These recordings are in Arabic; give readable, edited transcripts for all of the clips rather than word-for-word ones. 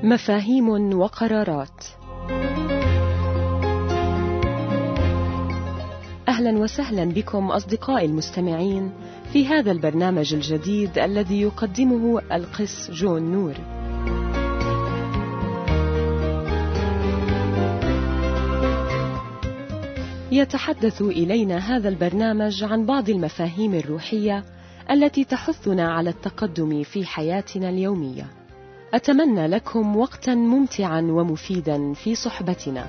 مفاهيم وقرارات. أهلا وسهلا بكم أصدقائي المستمعين في هذا البرنامج الجديد الذي يقدمه القس جون نور. يتحدث إلينا هذا البرنامج عن بعض المفاهيم الروحية التي تحثنا على التقدم في حياتنا اليومية. أتمنى لكم وقتا ممتعا ومفيدا في صحبتنا.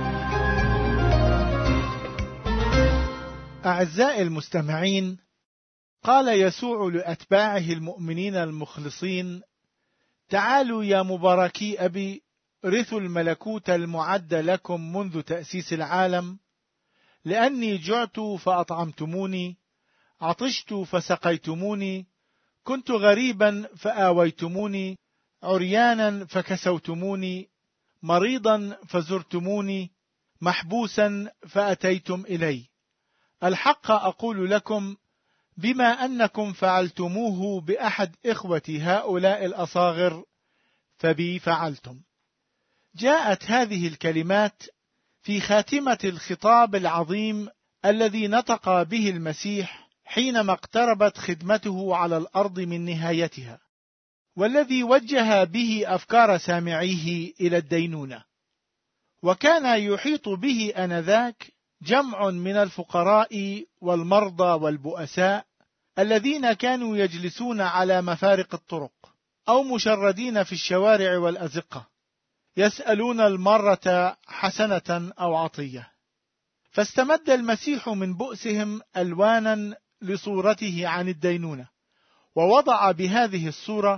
أعزائي المستمعين، قال يسوع لأتباعه المؤمنين المخلصين: تعالوا يا مباركي أبي، رثوا الملكوت المعد لكم منذ تأسيس العالم، لأني جعت فأطعمتموني، عطشت فسقيتموني، كنت غريبا فآويتموني، عريانا فكسوتموني، مريضا فزرتموني، محبوسا فأتيتم إلي. الحق أقول لكم، بما أنكم فعلتموه بأحد إخوة هؤلاء الأصاغر فبي فعلتم. جاءت هذه الكلمات في خاتمة الخطاب العظيم الذي نطق به المسيح حينما اقتربت خدمته على الأرض من نهايتها، والذي وجه به أفكار سامعيه إلى الدينونة. وكان يحيط به آنذاك جمع من الفقراء والمرضى والبؤساء الذين كانوا يجلسون على مفارق الطرق أو مشردين في الشوارع والأزقة، يسألون المرة حسنة أو عطية. فاستمد المسيح من بؤسهم ألوانا لصورته عن الدينونة، ووضع بهذه الصورة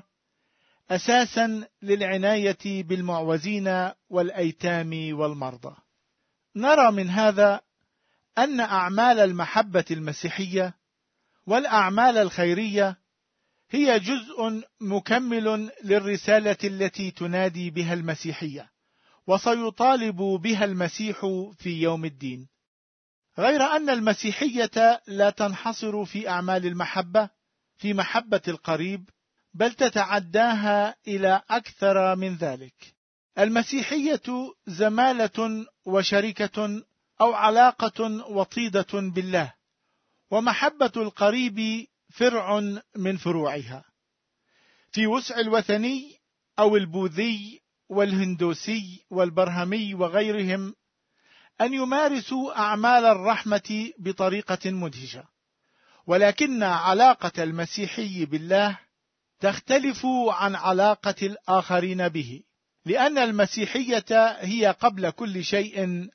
أساسا للعناية بالمعوزين والأيتام والمرضى. نرى من هذا أن أعمال المحبة المسيحية والأعمال الخيرية هي جزء مكمل للرسالة التي تنادي بها المسيحية، وسيطالب بها المسيح في يوم الدين. غير أن المسيحية لا تنحصر في أعمال المحبة في محبة القريب، بل تتعداها إلى أكثر من ذلك. المسيحية زمالة وشركة أو علاقة وطيدة بالله، ومحبة القريب فرع من فروعها. في وسع الوثني أو البوذي والهندوسي والبرهمي وغيرهم أن يمارسوا أعمال الرحمة بطريقة مدهشة، ولكن علاقة المسيحي بالله تختلف عن علاقة الآخرين به، لأن المسيحية هي قبل كل شيء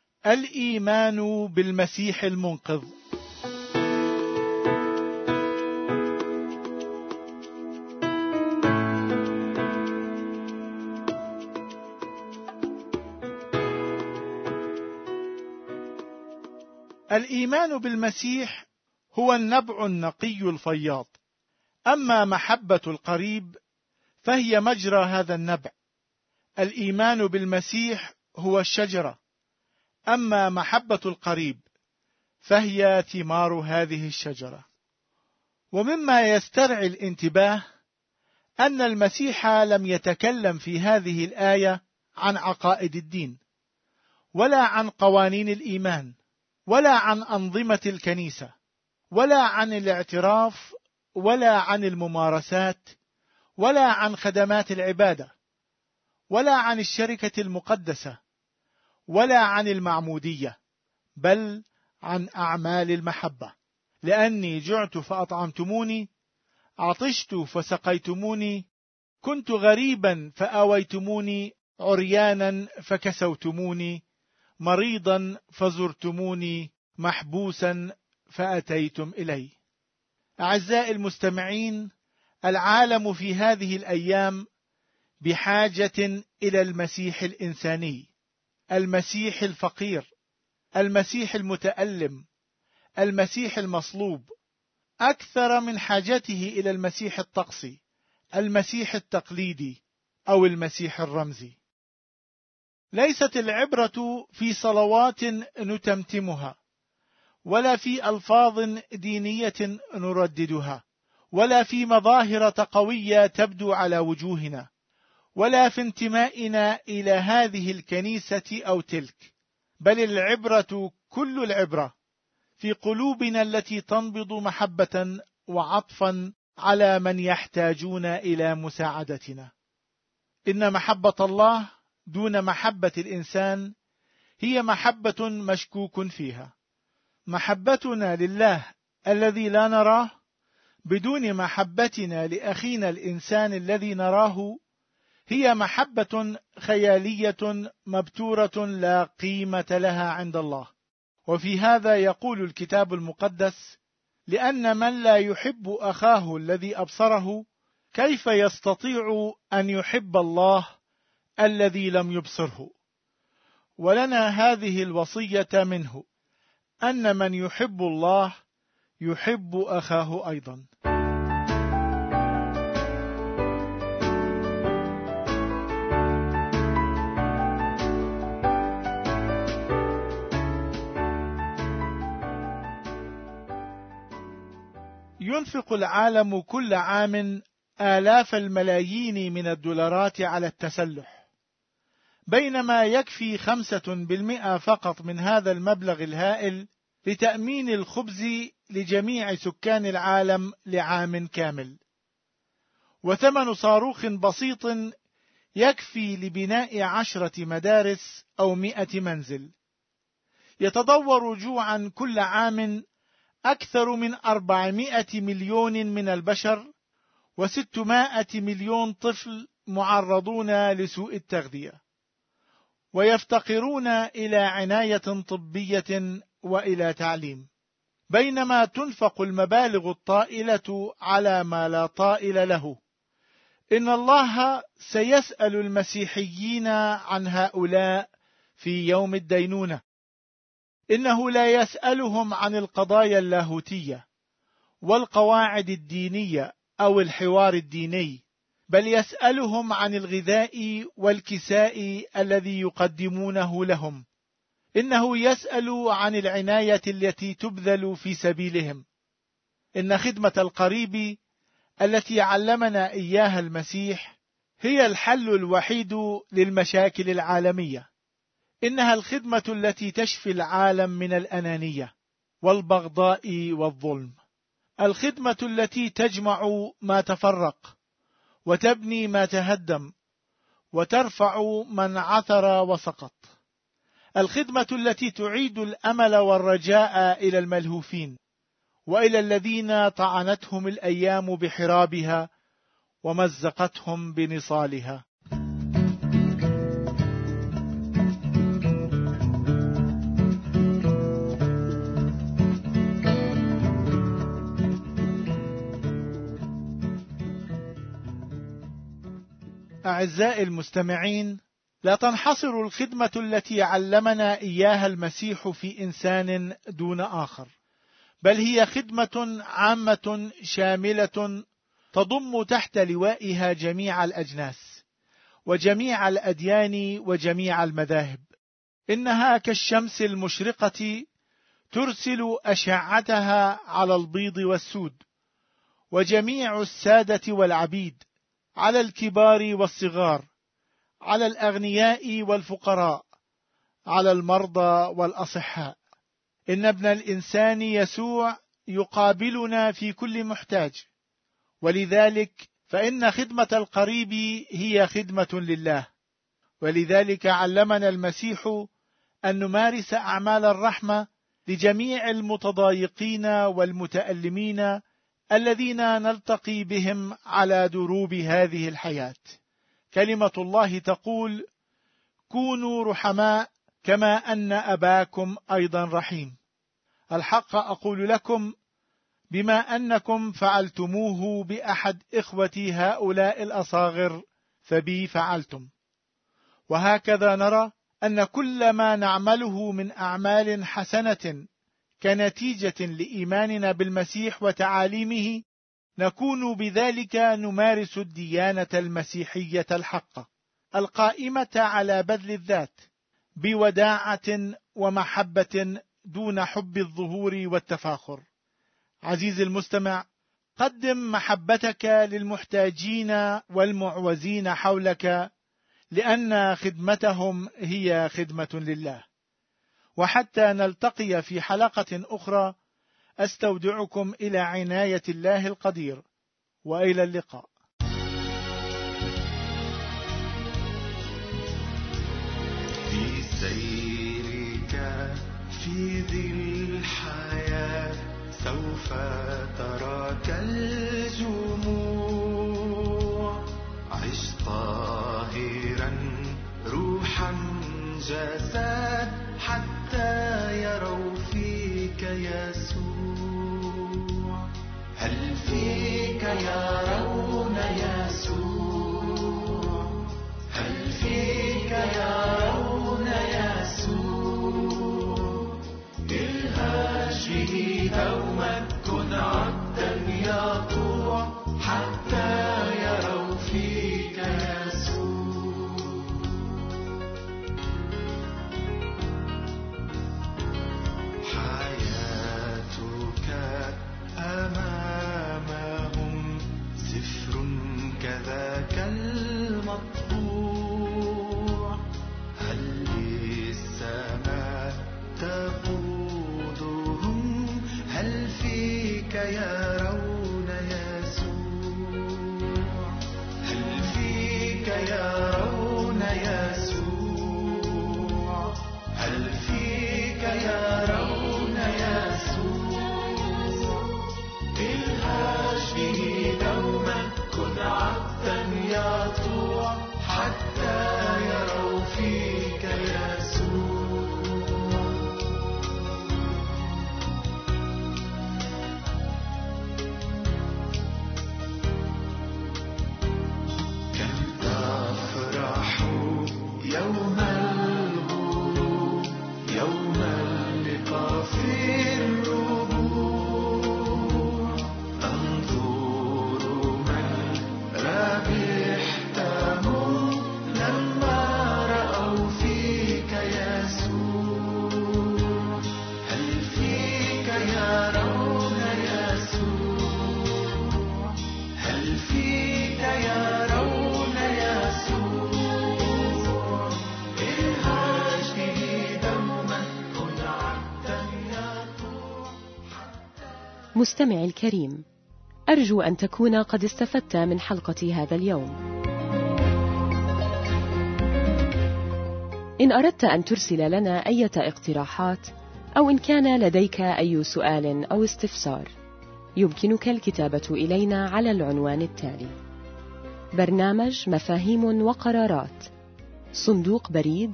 الإيمان بالمسيح المنقذ. الإيمان بالمسيح هو النبع النقي الفياض، أما محبة القريب فهي مجرى هذا النبع. الإيمان بالمسيح هو الشجرة، أما محبة القريب فهي ثمار هذه الشجرة. ومما يسترعي الانتباه أن المسيح لم يتكلم في هذه الآية عن عقائد الدين، ولا عن قوانين الإيمان، ولا عن أنظمة الكنيسة، ولا عن الاعتراف، ولا عن الممارسات، ولا عن خدمات العبادة، ولا عن الشركة المقدسة، ولا عن المعمودية، بل عن أعمال المحبة. لأني جعت فأطعمتموني، عطشت فسقيتموني، كنت غريبا فآويتموني، عريانا فكسوتموني، مريضا فزرتموني، محبوسا فأتيتم إلي. أعزائي المستمعين، العالم في هذه الأيام بحاجة إلى المسيح الإنساني، المسيح الفقير، المسيح المتألم، المسيح المصلوب، أكثر من حاجته إلى المسيح الطقسي، المسيح التقليدي أو المسيح الرمزي. ليست العبرة في صلوات نتمتمها، ولا في ألفاظ دينية نرددها، ولا في مظاهر تقوية تبدو على وجوهنا، ولا في انتمائنا إلى هذه الكنيسة أو تلك، بل العبرة كل العبرة في قلوبنا التي تنبض محبة وعطفا على من يحتاجون إلى مساعدتنا. إن محبة الله دون محبة الإنسان هي محبة مشكوك فيها. محبتنا لله الذي لا نراه بدون محبتنا لأخينا الإنسان الذي نراه هي محبة خيالية مبتورة لا قيمة لها عند الله. وفي هذا يقول الكتاب المقدس: لأن من لا يحب أخاه الذي أبصره كيف يستطيع أن يحب الله الذي لم يبصره؟ ولنا هذه الوصية منه، أن من يحب الله يحب أخاه أيضا. ينفق العالم كل عام آلاف الملايين من الدولارات على التسلح، بينما يكفي 5% فقط من هذا المبلغ الهائل لتأمين الخبز لجميع سكان العالم لعام كامل. وثمن صاروخ بسيط يكفي لبناء 10 مدارس أو 100 منزل. يتضور جوعا كل عام أكثر من 400 مليون من البشر، و600 مليون طفل معرضون لسوء التغذية، ويفتقرون إلى عناية طبية وإلى تعليم، بينما تنفق المبالغ الطائلة على ما لا طائل له. إن الله سيسأل المسيحيين عن هؤلاء في يوم الدينونة. إنه لا يسألهم عن القضايا اللاهوتية والقواعد الدينية أو الحوار الديني، بل يسألهم عن الغذاء والكساء الذي يقدمونه لهم. إنه يسأل عن العناية التي تبذل في سبيلهم. إن خدمة القريب التي علمنا إياها المسيح هي الحل الوحيد للمشاكل العالمية. إنها الخدمة التي تشفي العالم من الأنانية والبغضاء والظلم، الخدمة التي تجمع ما تفرق وتبني ما تهدم وترفع من عثر وسقط، الخدمة التي تعيد الأمل والرجاء إلى الملهوفين وإلى الذين طعنتهم الأيام بحرابها ومزقتهم بنصالها. أعزائي المستمعين، لا تنحصر الخدمة التي علمنا إياها المسيح في إنسان دون آخر، بل هي خدمة عامة شاملة تضم تحت لوائها جميع الأجناس وجميع الأديان وجميع المذاهب. إنها كالشمس المشرقة ترسل أشعتها على البيض والسود وجميع السادة والعبيد، على الكبار والصغار، على الأغنياء والفقراء، على المرضى والأصحاء. إن ابن الإنسان يسوع يقابلنا في كل محتاج، ولذلك فإن خدمة القريب هي خدمة لله. ولذلك علمنا المسيح أن نمارس أعمال الرحمة لجميع المتضايقين والمتألمين الذين نلتقي بهم على دروب هذه الحياة. كلمة الله تقول: كونوا رحماء كما أن أباكم أيضا رحيم. الحق أقول لكم، بما أنكم فعلتموه بأحد إخوتي هؤلاء الأصاغر فبي فعلتم. وهكذا نرى أن كل ما نعمله من أعمال حسنة كنتيجة لإيماننا بالمسيح وتعاليمه، نكون بذلك نمارس الديانة المسيحية الحقة القائمة على بذل الذات بوداعة ومحبة دون حب الظهور والتفاخر. عزيزي المستمع، قدم محبتك للمحتاجين والمعوزين حولك، لأن خدمتهم هي خدمة لله. وحتى نلتقي في حلقة أخرى، أستودعكم إلى عناية الله القدير، وإلى اللقاء. في سيرك في ذي الحياة سوف تراك الجموع، عش طاهرا روحا جسد حتى يروا فيك يسوع. هل فيك يرون يسوع؟ هل فيك يرون يسوع؟ الهج به دوما، كن عبدا يطوع حتى يروا فيك يسوع. حياتك أمامهم سفر كذاك المطبوع، هل للسماء تقودهم؟ هل فيك يرون يسوع؟ هل فيك يرون يسوع؟ هل فيك يرون يسوع؟ الهج به دوما، كن عبدا يطوع حتى يروا فيك يسوع. كم تفرح يوم الغروب، يوم اللقاء في الربوع، تنظر من ربحتهم لما رأوا فيك يسوع. هل فيك يرون يسوع؟ هل فيك يرون يسوع؟ الهج به دوما، كن عبدا يطوع. مستمعي الكريم، أرجو أن تكون قد استفدت من حلقة هذا اليوم. إن أردت أن ترسل لنا أي اقتراحات، أو إن كان لديك أي سؤال أو استفسار، يمكنك الكتابة إلينا على العنوان التالي: برنامج مفاهيم وقرارات، صندوق بريد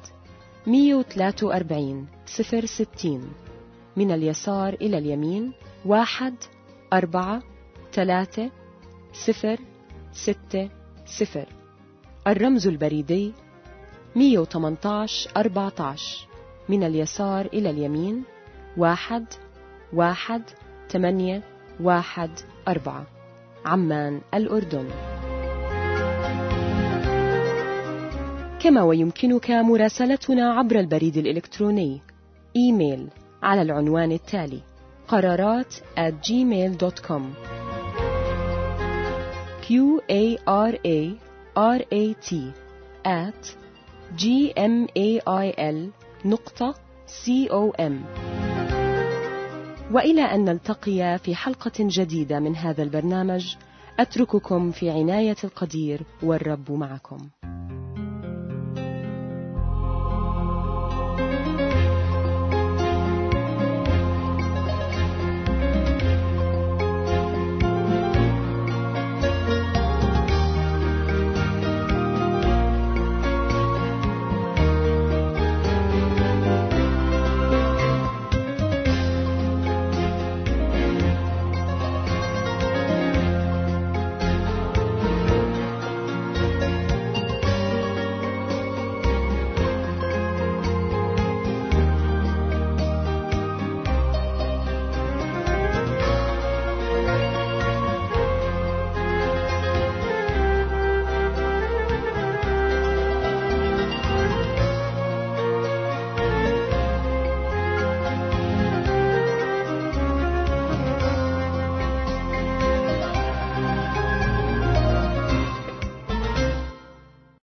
143 060، من اليسار إلى اليمين 1436060. الرمز البريدي 118 14، من اليسار إلى اليمين 11814، عمان الأردن. كما ويمكنك مراسلتنا عبر البريد الإلكتروني إيميل على العنوان التالي: قرارات@gmail.com. QARARAT@gmail.com. وإلى أن نلتقي في حلقة جديدة من هذا البرنامج، أترككم في عناية القدير، والرب معكم.